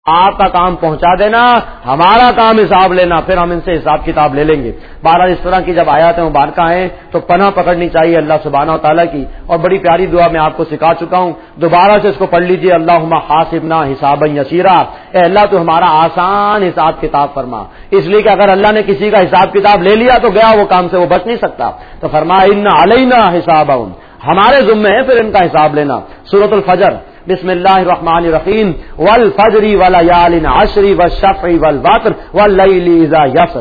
آپ کا کام پہنچا دینا، ہمارا کام حساب لینا، پھر ہم ان سے حساب کتاب لے لیں گے۔ بہرحال اس طرح کی جب آیات مبارکہ ہیں تو پناہ پکڑنی چاہیے اللہ سبحانہ و تعالیٰ کی، اور بڑی پیاری دعا میں آپ کو سکھا چکا ہوں، دوبارہ سے اس کو پڑھ لیجئے، اللہم حاسبنا حسابا یسیرا، اے اللہ تو ہمارا آسان حساب کتاب فرما، اس لیے کہ اگر اللہ نے کسی کا حساب کتاب لے لیا تو گیا وہ کام سے، وہ بچ نہیں سکتا۔ تو فرمایا ان علینا حسابہم، ہمارے ذمہ ہے پھر ان کا حساب لینا۔ سورۃ الفجر، بسم اللہ الرحمن الرحیم، والفجر وليال عشر والشفع والوتر واللیل اذا یسر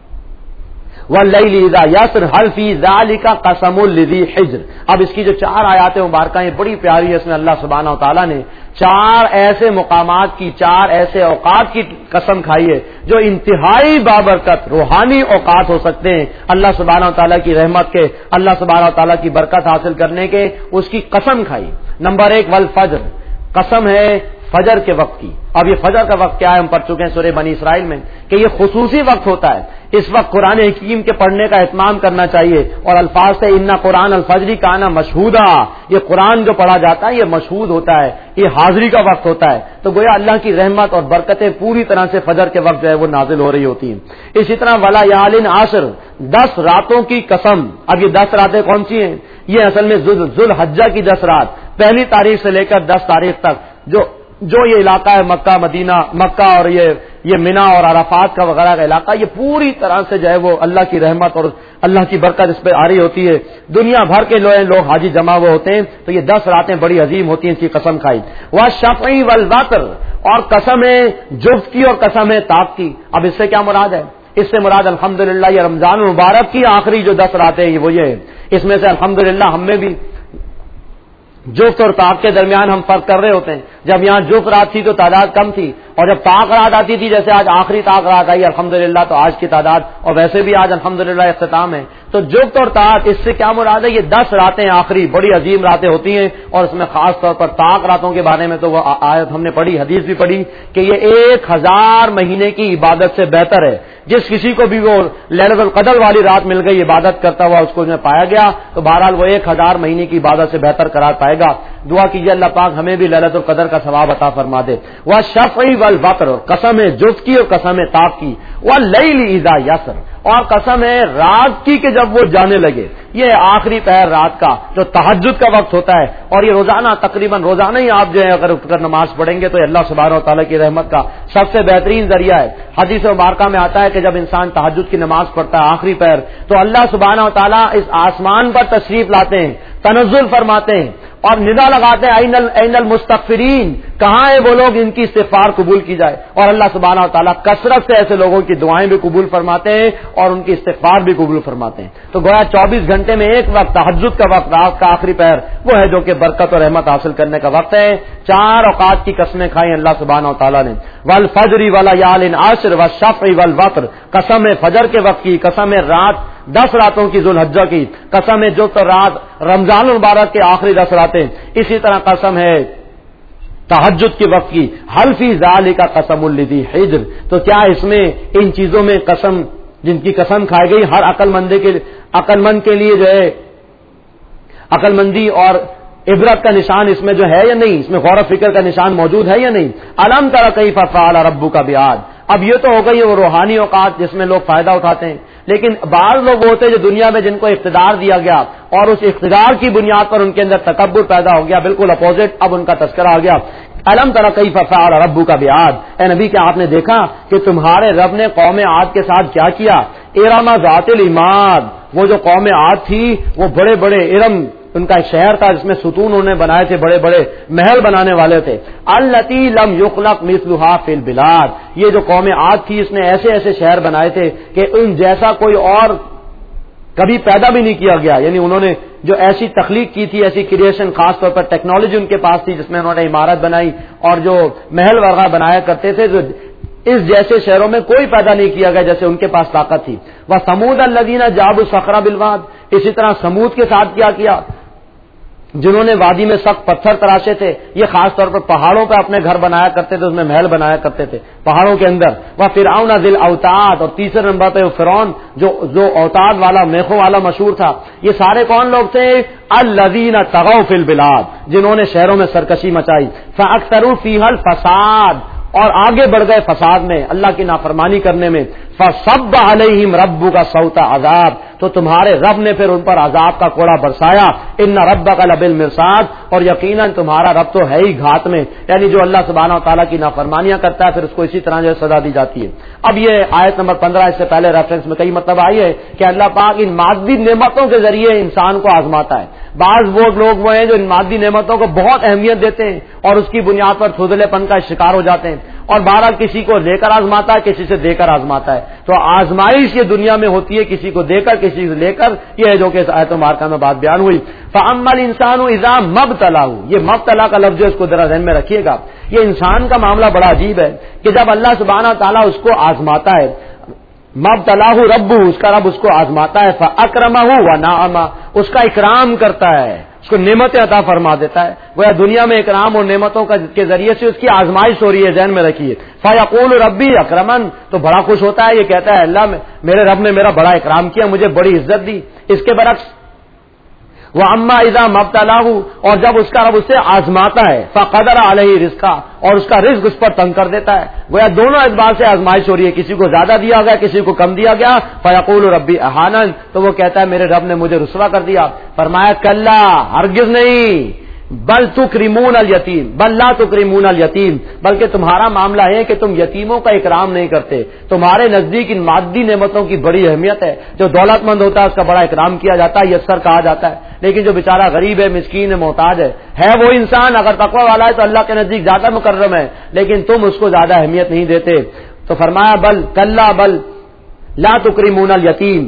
واللیل اذا یسر هل فی ذلک قسم لذی حجر۔ اب اس کی جو 4 آیات مبارکہ ہیں بڑی پیاری ہے، اس میں اللہ سبحانہ و تعالیٰ نے 4 ایسے مقامات کی، 4 ایسے اوقات کی قسم کھائی ہے جو انتہائی بابرکت روحانی اوقات ہو سکتے ہیں، اللہ سبحانہ و تعالیٰ کی رحمت کے، اللہ سبحانہ و تعالیٰ کی برکت حاصل کرنے کے، اس کی قسم کھائی۔ نمبر 1 والفجر، قسم ہے فجر کے وقت کی۔ اب یہ فجر کا وقت کیا ہے ہم پڑھ چکے ہیں سورہ بنی اسرائیل میں کہ یہ خصوصی وقت ہوتا ہے، اس وقت قرآن حکیم کے پڑھنے کا اہتمام کرنا چاہیے، اور الفاظ سے ان قرآن الفجر کان مشہودا، یہ قرآن جو پڑھا جاتا ہے یہ مشہود ہوتا ہے، یہ حاضری کا وقت ہوتا ہے، تو گویا اللہ کی رحمت اور برکتیں پوری طرح سے فجر کے وقت جو ہے وہ نازل ہو رہی ہوتی ہیں۔ اسی طرح ولیال عشر، 10 راتوں کی قسم۔ اب یہ 10 راتیں کون سی ہیں؟ یہ اصل میں ذوالحجہ کی 10 رات، پہلی تاریخ سے لے کر 10 تاریخ تک جو یہ علاقہ ہے مکہ مدینہ، مکہ اور یہ منا اور عرفات کا وغیرہ کا علاقہ، یہ پوری طرح سے جو ہے وہ اللہ کی رحمت اور اللہ کی برکت اس پہ آ رہی ہوتی ہے، دنیا بھر کے لوگ حاجی جمع ہوئے ہوتے ہیں، تو یہ 10 راتیں بڑی عظیم ہوتی ہیں، اس کی قسم کھائی۔ والشفع والوتر، اور قسم ہے جفت کی اور قسم ہے طاق کی۔ اب اس سے کیا مراد ہے؟ اس سے مراد الحمدللہ یہ رمضان المبارک کی آخری جو 10 راتیں ہیں وہ یہ ہے، اس میں سے الحمدللہ ہم میں بھی جفت اور طاق کے درمیان ہم فرق کر رہے ہوتے ہیں۔ جب یہاں جفت رات تھی تو تعداد کم تھی، اور جب طاق رات آتی تھی جیسے آج آخری طاق رات آئی الحمدللہ تو آج کی تعداد، اور ویسے بھی آج الحمدللہ اختتام ہے، تو جفت اور طاق اس سے کیا مراد ہے؟ یہ 10 راتیں آخری بڑی عظیم راتیں ہوتی ہیں، اور اس میں خاص طور پر طاق راتوں کے بارے میں تو وہ آیت ہم نے پڑھی، حدیث بھی پڑھی کہ یہ 1000 مہینے کی عبادت سے بہتر ہے۔ جس کسی کو بھی وہ لیلۃ القدر والی رات مل گئی عبادت کرتا ہوا اس کو میں پایا گیا تو بہرحال وہ 1000 مہینے کی عبادت سے بہتر قرار پائے گا۔ دعا کیجیے اللہ پاک ہمیں بھی لیلۃ القدر کا ثواب عطا فرما دے۔ والشفع والوتر، قسم ہے جفت کی اور قسم ہے طاق کی۔ واللیل اذا یسر، اور قسم ہے رات کی کہ جب وہ جانے لگے، یہ آخری پہر رات کا جو تہجد کا وقت ہوتا ہے، اور یہ روزانہ تقریباً روزانہ ہی آپ جو ہے اگر اٹھ کر نماز پڑھیں گے تو اللہ سبحانہ و تعالیٰ کی رحمت کا سب سے بہترین ذریعہ ہے۔ حدیث مبارکہ میں آتا ہے کہ جب انسان تہجد کی نماز پڑھتا ہے آخری پہر تو اللہ سبحانہ و تعالیٰ اس آسمان پر تشریف لاتے ہیں، تنزل فرماتے ہیں اور ندا لگاتے ہیں این المستغفرین، کہاں ہیں وہ لوگ ان کی استغفار قبول کی جائے، اور اللہ سبحانہ و تعالیٰ کثرت سے ایسے لوگوں کی دعائیں بھی قبول فرماتے ہیں اور ان کی استغفار بھی قبول فرماتے ہیں۔ تو گویا 24 گھنٹے میں ایک وقت تہجد کا وقت، رات کا آخری پہر، وہ ہے جو کہ برکت اور رحمت حاصل کرنے کا وقت ہے۔ 4 اوقات کی قسمیں کھائی اللہ سبحانہ و تعالیٰ نے، والفجر ولیال عشر والشفع والوتر، قسم ہے فجر کے وقت کی، قسم ہے رات 10 راتوں کی ذوالحجہ کی، قسم ہے جو تو رات رمضان المبارک کے آخری 10 راتیں، اسی طرح قسم ہے تہجد کے وقت کی۔ حل فی ذالک قسم لذی حجر، تو کیا اس میں ان چیزوں میں قسم جن کی قسم کھائی گئی ہر عقل مند کے لیے جو ہے عقل مندی اور عبرت کا نشان اس میں جو ہے یا نہیں، اس میں غور و فکر کا نشان موجود ہے یا نہیں؟ الم تر کیف فعل ربک بعاد، اب یہ تو ہو گئی وہ روحانی اوقات جس میں لوگ فائدہ اٹھاتے ہیں، لیکن بعض لوگ ہوتے ہیں جو دنیا میں جن کو اقتدار دیا گیا اور اس اقتدار کی بنیاد پر ان کے اندر تکبر پیدا ہو گیا، بالکل اپوزٹ اب ان کا تذکرہ آ گیا۔ الم تر کیف فعل ربک بعاد، اے نبی کیا آپ نے دیکھا کہ تمہارے رب نے قوم عاد کے ساتھ کیا کیا؟ ارم ذات العماد، وہ جو قوم عاد تھی وہ بڑے بڑے ارم ان کا ایک شہر تھا جس میں ستون انہوں نے بنائے تھے، بڑے بڑے محل بنانے والے تھے۔ التی لم یخلق مثلها فی البلاد، یہ جو قوم عاد تھی اس نے ایسے ایسے شہر بنائے تھے کہ ان جیسا کوئی اور کبھی پیدا بھی نہیں کیا گیا، یعنی انہوں نے جو ایسی تخلیق کی تھی، ایسی کریشن، خاص طور پر ٹیکنالوجی ان کے پاس تھی جس میں انہوں نے عمارت بنائی اور جو محل وغیرہ بنایا کرتے تھے، جو اس جیسے شہروں میں کوئی پیدا نہیں کیا گیا جیسے ان کے پاس طاقت تھی۔ وثمود الذین جابوا الصخر بالواد، اسی طرح سمود کے ساتھ کیا جنہوں نے وادی میں سخت پتھر تراشے تھے، یہ خاص طور پر پہاڑوں پہ اپنے گھر بنایا کرتے تھے، اس میں محل بنایا کرتے تھے پہاڑوں کے اندر۔ وفرعون ذی الاوتاد، اور تیسرے نمبر پہ فرعون جو اوتاد والا، میخوں والا مشہور تھا۔ یہ سارے کون لوگ تھے؟ الذین طغوا فی البلاد، جنہوں نے شہروں میں سرکشی مچائی۔ فاکثروا فیھا الفساد، اور آگے بڑھ گئے فساد میں، اللہ کی نافرمانی کرنے میں، فصب علیہم ربک صوت عذاب، تو تمہارے رب نے پھر ان پر عذاب کا کوڑا برسایا، ان ربک لبالمرصاد، اور یقیناً تمہارا رب تو ہے ہی گھات میں، یعنی جو اللہ سبحانہ و تعالیٰ کی نافرمانیاں کرتا ہے پھر اس کو اسی طرح جو سزا دی جاتی ہے۔ اب یہ آیت نمبر 15 اس سے پہلے ریفرنس میں کئی مرتبہ آئی ہے کہ اللہ پاک ان مادی نعمتوں کے ذریعے انسان کو آزماتا ہے۔ بعض وہ لوگ وہ ہیں جو ان مادی نعمتوں کو بہت اہمیت دیتے ہیں اور اس کی بنیاد پر تھودلے پن کا شکار ہو جاتے ہیں، اور بہرحال کسی کو لے کر آزماتا ہے، کسی سے دے کر آزماتا ہے۔ تو آزمائش یہ دنیا میں ہوتی ہے، کسی کو دے کر کسی سے لے کر، یہ ہے جو کہ آیت مبارکہ میں بات بیان ہوئی۔ فَأَمَّا الْإِنسَانُ إِذَا مَا ابْتَلَاهُ، یہ مبتلا کا لفظ جو اس کو ذرا ذہن میں رکھیے گا، یہ انسان کا معاملہ بڑا عجیب ہے کہ جب اللہ سبحانہ تعالیٰ اس کو آزماتا ہے، مبتلاہ رب، اس کا رب اس کو آزماتا ہے، فَأَكْرَمَهُ وَنَعَمَ، اس کا اکرام کرتا ہے، اس کو نعمتیں عطا فرما دیتا ہے، گویا دنیا میں اکرام اور نعمتوں کے ذریعے سے اس کی آزمائش ہو رہی ہے، ذہن میں رکھیے۔ فَيَقُولُ رَبِّي أَكْرَمَنِ، تو بڑا خوش ہوتا ہے، یہ کہتا ہے اللہ میرے رب نے میرا بڑا اکرام کیا، مجھے بڑی عزت دی۔ اس کے برعکس وَأَمَّا إِذَا مَا ابْتَلَاهُ، اور جب اس کا رب اسے آزماتا ہے، فَقَدَرَ عَلَيْهِ رِزْقَهُ، اور اس کا رزق اس پر تنگ کر دیتا ہے، گویا دونوں اعتبار سے آزمائش ہو رہی ہے، کسی کو زیادہ دیا گیا، کسی کو کم دیا گیا۔ فَيَقُولُ رَبِّي أَهَانَنِ، تو وہ کہتا ہے میرے رب نے مجھے رسوا کر دیا۔ فرمایا کلا، ہرگز نہیں، بل تکرمون الیتیم، بل لا تکرمون الیتیم، بلکہ تمہارا معاملہ ہے کہ تم یتیموں کا اکرام نہیں کرتے، تمہارے نزدیک ان مادی نعمتوں کی بڑی اہمیت ہے، جو دولت مند ہوتا ہے اس کا بڑا اکرام کیا جاتا ہے، یسر کہا جاتا ہے، لیکن جو بیچارہ غریب ہے، مسکین ہے، محتاج ہے وہ انسان اگر تقوی والا ہے تو اللہ کے نزدیک زیادہ مکرم ہے، لیکن تم اس کو زیادہ اہمیت نہیں دیتے۔ تو فرمایا بل کلا بل لا تکرمون الیتیم،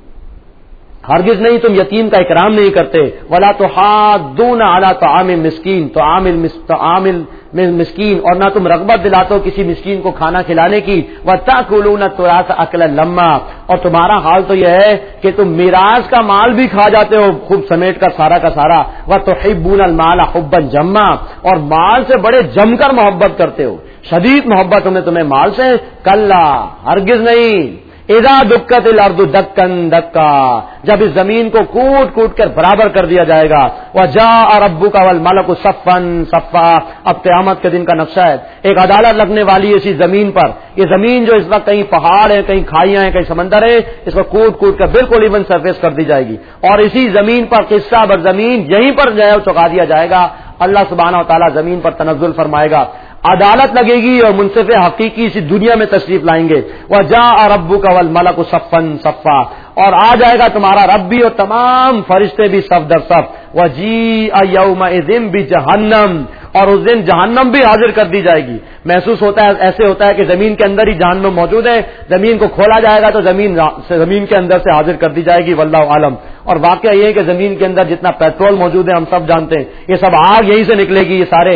ہرگز نہیں تم یتیم کا اکرام نہیں کرتے، ولا تحاضون علی طعام المسکین، طعام مسکین، اور نہ تم رغبت دلاتے ہو کسی مسکین کو کھانا کھلانے کی، وتاکلون التراث اکلا لما، اور تمہارا حال تو یہ ہے کہ تم میراث کا مال بھی کھا جاتے ہو خوب سمیٹ کر سارا کا سارا، وتحبون المال حبا جما، اور مال سے بڑے جم کر محبت کرتے ہو، شدید محبت تمہیں مال سے۔ کلا، ہرگز نہیں، اذا دکت الارض دکن دکا، جب اس زمین کو کوٹ کوٹ کر برابر کر دیا جائے گا، وجاء ربک والملک صفا صفا، اب قیامت کے دن کا نقشہ ہے، ایک عدالت لگنے والی ہے اسی زمین پر، یہ زمین جو اس وقت کہیں پہاڑ ہے، کہیں کھائیاں ہیں، کہیں سمندر ہے، اس کو کوٹ کوٹ کر بالکل ایون سرفیس کر دی جائے گی، اور اسی زمین پر قصہ بر زمین یہیں پر جو ہے چکا دیا جائے گا، اللہ سبحانہ و تعالیٰ زمین پر تنزل فرمائے گا، عدالت لگے گی اور منصف حقیقی اسی دنیا میں تشریف لائیں گے، وجاء ربک والملک صفا صفا، اور آ جائے گا تمہارا رب بھی اور تمام فرشتے بھی صف در صف، وجیء یومئذ بجہنم، اور اس دن جہنم بھی حاضر کر دی جائے گی۔ محسوس ہوتا ہے، ایسے ہوتا ہے کہ زمین کے اندر ہی جہنم موجود ہے، زمین کو کھولا جائے گا تو زمین کے اندر سے حاضر کر دی جائے گی، واللہ عالم۔ اور واقعہ یہ ہے کہ زمین کے اندر جتنا پیٹرول موجود ہے ہم سب جانتے ہیں، یہ سب آگ یہیں سے نکلے گی، یہ سارے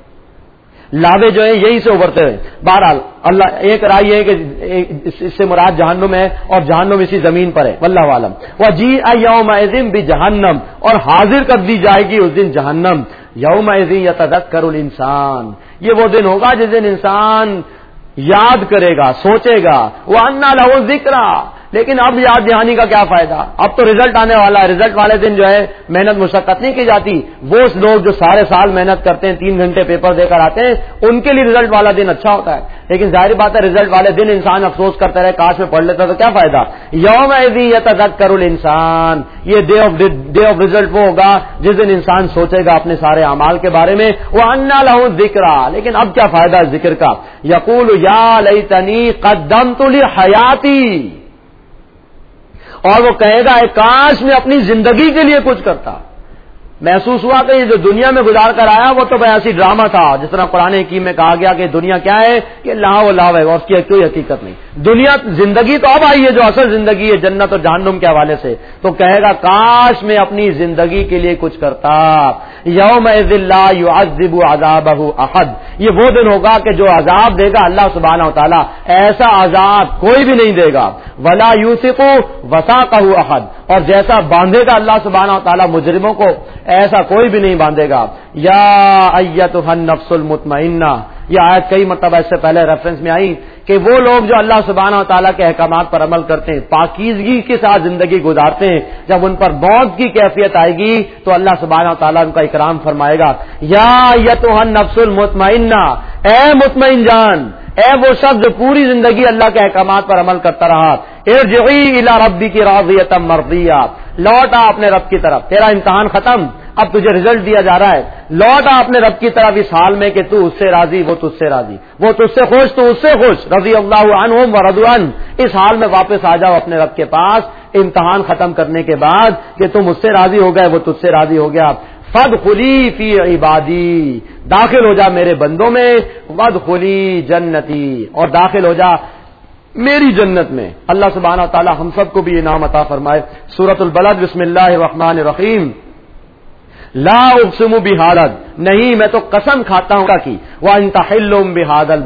لاوے جو ہیں یہیں سے ابھرتے ہوئے۔ بہرحال اللہ ایک رائے یہ ہے کہ اس سے مراد جہنم ہے اور جہنم اسی زمین پر ہے، واللہ عالم۔ وجیء یومئذ بجہنم، اور حاضر کر دی جائے گی اس دن جہنم، یومئذ یتذکر الانسان، یہ وہ دن ہوگا جس دن انسان یاد کرے گا، سوچے گا، وَأَنَّى لَهُ الذِّكْرَى، لیکن اب یاد دہانی کا کیا فائدہ، اب تو رزلٹ آنے والا ہے، رزلٹ والے دن جو ہے محنت مشقت نہیں کی جاتی، وہ لوگ جو سارے سال محنت کرتے ہیں، 3 گھنٹے پیپر دے کر آتے ہیں، ان کے لیے رزلٹ والا دن اچھا ہوتا ہے، لیکن ظاہر بات ہے رزلٹ والے دن انسان افسوس کرتا رہے کاش میں پڑھ لیتا تو کیا فائدہ۔ یومئذ یتذکر الانسان، یہ ڈے آف رزلٹ وہ ہوگا جس دن انسان سوچے گا اپنے سارے اعمال کے بارے میں، وَأَنَّى لَهُ الذِّكْرَى، لیکن اب کیا فائدہ اس ذکر کا، یقول یا لیتنی قدمت لحیاتی، اور وہ کہے گا کاش میں اپنی زندگی کے لیے کچھ کرتا۔ محسوس ہوا کہ یہ جو دنیا میں گزار کر آیا وہ تو ایسی ڈرامہ تھا، جس طرح قرآن حکیم میں کہا گیا کہ دنیا کیا ہے، کہ لاو لاو ہے اور اس کی کوئی حقیقت نہیں، دنیا زندگی تو اب آئی ہے جو اصل زندگی ہے جنت اور جہنم کے حوالے سے، تو کہے گا کاش میں اپنی زندگی کے لیے کچھ کرتا۔ یومئذ لا یعذب عذابہ احد، یہ وہ دن ہوگا کہ جو عذاب دے گا اللہ سبحانہ و تعالیٰ، ایسا عذاب کوئی بھی نہیں دے گا، ولا یوثق وثاقہ احد، اور جیسا باندھے گا اللہ سبحانہ و تعالیٰ مجرموں کو ایسا کوئی بھی نہیں باندھے گا. یا ایتھا النفس المطمئنہ، یہ آیت کئی مرتبہ اس سے پہلے ریفرنس میں آئی کہ وہ لوگ جو اللہ سبحانہ و تعالیٰ کے احکامات پر عمل کرتے ہیں، پاکیزگی کے ساتھ زندگی گزارتے ہیں، جب ان پر موت کی کیفیت آئے گی تو اللہ سبحانہ و تعالیٰ ان کا اکرام فرمائے گا. یا ایتھا النفس المطمئنہ، اے مطمئن جان، اے وہ شخص جو پوری زندگی اللہ کے احکامات پر عمل کرتا رہا، ارجعی الی ربک راضیۃ مرضیہ، لوٹا اپنے رب کی طرف، تیرا امتحان ختم، اب تجھے رزلٹ دیا جا رہا ہے، لوٹا اپنے رب کی طرف اس حال میں کہ تو اس سے راضی، وہ تجھ سے راضی، وہ تجھ سے خوش، تو اس سے خوش، رضی اللہ عنہم ورضوا عنہ. اس حال میں واپس آ جاؤ اپنے رب کے پاس امتحان ختم کرنے کے بعد کہ تم اس سے راضی ہو گئے، وہ تجھ سے راضی ہو گیا. فادخلی فی عبادی، داخل ہو جا میرے بندوں میں، وادخلی جنتی، اور داخل ہو جا میری جنت میں. اللہ سبحانہ و تعالی ہم سب کو بھی انعام عطا فرمائے. سورۃ البلد، بسم اللہ الرحمن الرحیم. لا اقسم بہذا، نہیں میں تو قسم کھاتا ہوں کہ وانت حل بہذا